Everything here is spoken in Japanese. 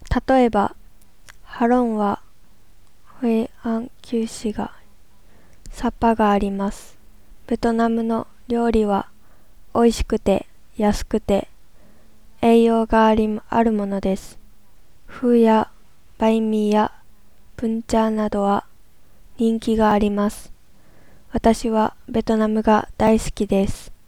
例えば、ハロンはホエアン旧市がサッパがあります。ベトナムの料理は美味しくて安くて栄養があるものです。フーやバインミーやプンチャーなどは人気があります。私はベトナムが大好きです。